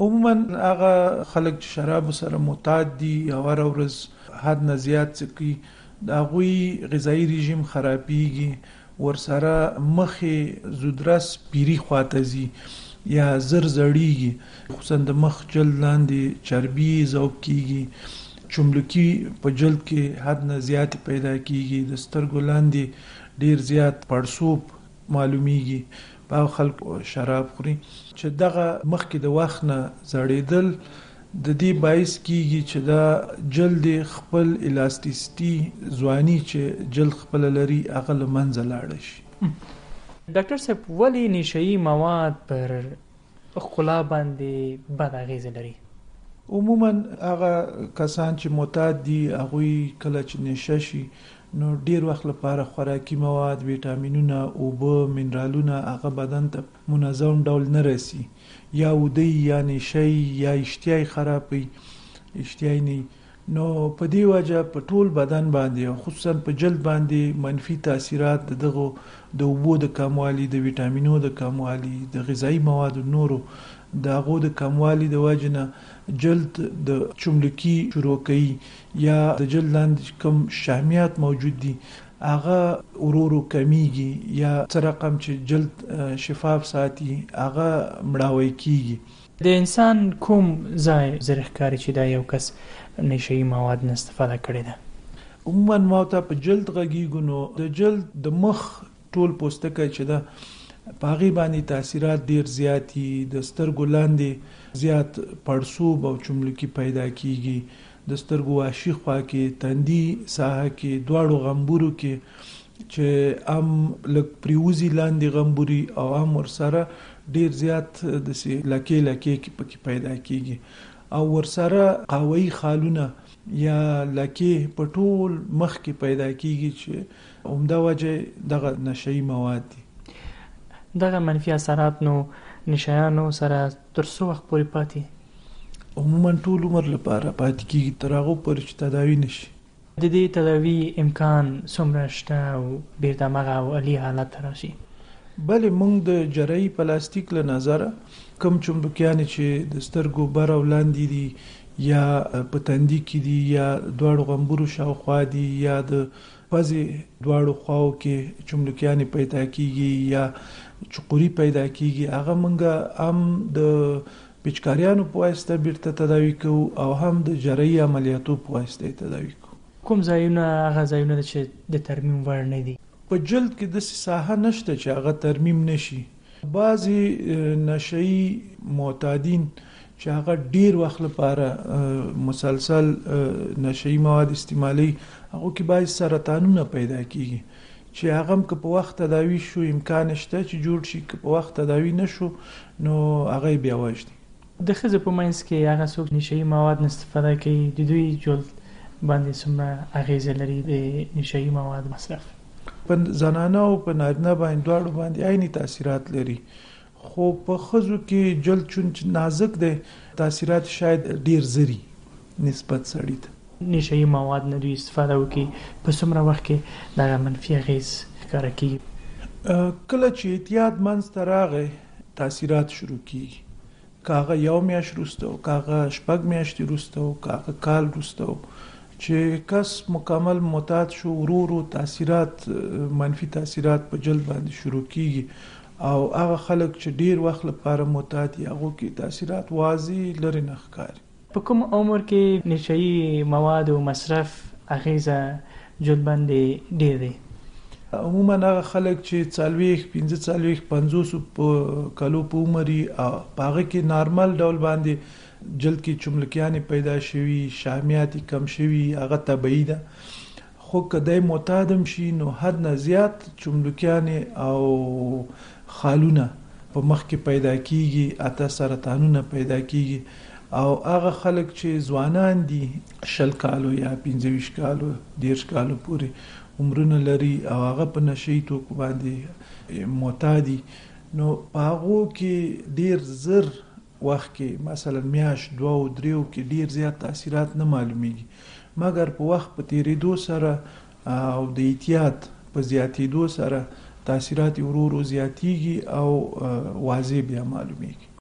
عموما هغه خلک چې شراب سره معتاد دي او هر ورځ حد نه زیات څکي د هغوی غذایی رژیم خرابېږي، ورسره مخې زودرس پیری خواته ځي یا زر زړیږي، خصوصا د مخ جلد لاندې چربي ذوب کیږي، چملکی په جلد کې حد نه زیات پیدا کیږي، د سترګو لاندې ډیر زیات پړسوب معلومیږي. په خلکو شراب خوري چې دغه مخکې د وخت نه زړېدل د دې باعث کیږي چې دا جلد خپل الاستیسټي ځواني چې جلد خپل لري هغه له منځه لاړ شي. ډاکټر صاحب ولې نشهیي مواد پر ښکلا باندې بد اغیزه لري؟ عموما هغه کسان چې معتاد دي هغوی کله چې نشه شي نو ډیر وخت لپاره خوراکي مواد، ویټامینونه، اوبه، منرالونه هغه بدن ته منظم ډول نه رسي، یا ودی یا نشي یا اشتیای خرابوي، اشتیای نه. نو په دې وجه په ټول بدن باندې خصوصا په جلد باندې منفي تاثیرات دغه د اوبو د کموالي، د ویټامینونو د کموالي، د غذایی موادو نورو د هغو د کموالي د وجه نه جلد د چملکی شروع کوي، یا د جلد لاندې کوم شحمیات موجود دي هغه ورو کمیږي، یا څه رقم چې جلد شفاف ساتي هغه مړاوی کیږي. د انسان کوم ځای زرخکاری چې دا یو کس نشهیي مواد نه استفاده کړی ده؟ عموما ما ته په جلد غږیږو نو د جلد د مخ ټول پوستکی چې ده په هغې باندې تاثیرات ډیر زیات دي، د سترګو لاندې زیات پړسوب او چملکي پیدا کیږي، د سترګو واشي خوا کې، تندي ساحه کې، دواړو غمبورو کې چې لږ پریوزي لاندې غمبوري او ورسره ډیر زیات د لکې کې پکې پیدا کیږي، او ورسره قهوه‌ایي خالونه یا لکې په ټول مخ کې پیدا کیږي چې عمده وجه دغه نشهیي مواد دي. دغه منفي اثرات نو نشایانو سره تر څو وخت پورې پاتې؟ عموما ټول عمر لپاره پاتې کیږي تر هغه پورې چې تداوی نشي. د دې تداوی امکان څومره شته او بیرته هماغه اولي حالت ته راشي؟ بلې موږ د جراحي پلاستیک له نظره کوم چمبکیان چې د سترګو بر او لاندې دي یا په تندي کې دي یا دواړو غمبورو شاوخوا دي یا د پزې دواړو خواو کې چمبکیان پیدا کیږي یا چقوري پیدا کیږي، هغه موږ هم د پیچکاریانو په واسطه بیرته تداوی کوو او هم د جراحي عملیاتو په واسطه تداوی کوو. کوم ځایونه هغه ځایونه چې د ترمیم وړ نه دي؟ په جلد کې داسې ساحه نشته چې هغه ترمیم نشي. بعضی نشهیي معتادین چې هغه ډیر وخت لپاره مسلسل نشهیي مواد استعمالي هغه کې باعث سرطانونه پیدا کیږي چې هغه هم که په وخت تداوی شو امکان شته چې جوړ شي، که په وخت تداوی نشو نو هغه بیا وژني. د ښځو په منځ کې هغه څوک نشهیي مواد نه استفاده کوي، د دوی جلد باندې څومره اغیزه لري د نشهیي مواد مصرف؟ په زنانه او په نارینه باندې دواړو باندې عیني تاثیرات لري، خو په ښځو کې جلد چون نازک دی تاثیرات شاید ډیر زری نسبت سړي ته. نشهیي مواد نه دوی استفاده وکړي په څومره وخت کې دغه منفي اغیز ښکاره کیږي؟ کله چې اعتیاد منځته راغی تاثیرات شروع کیږي، که هغه یو میاشت وروسته و، که هغه 6 میاشتې وروسته و، که هغه کال وروسته و، چې کس مکمل معتاد شو ورو تاثیرات، منفي تاثیرات په جلد باندې شروع کیږي، او هغه خلک چې ډیر وخت لپاره معتاد دي هغو کې تاثیرات واضح لري نه ښکاري. په کوم عمر کې نشهیي مواد او مصرف اغیزه جلد باندې ډیر دی؟ عموما هغه خلک چې 40 45 50 په کالو په عمر په هغه کې نارمل ډول باندې جلد کې چملکیان پیدا شوي، شحمیات کم شوي، هغه طبیعي ده. خو کدی معتادم شي نو حد نه زیات چملکیان او خالونه په مخ کې پیدا کیږي، اته سرطانونه پیدا کیږي، او هغه خلک چې ځوانان دي 20 کالو یا 25 کالو 10 کالو پورې عمرونه لري او هغه په نشهیي توکو باندې معتادي، نو په هغو کې ډیر زر وخت کې مثلا میاشت 2 او 3 کې ډیر زیات تاثیرات نه معلومیږي، مګر په وخت په تیریدو سره او د اعتیاد په زیاتیدو سره تاثیرات ورو زیاتیږي او واضح بیا معلومیږي.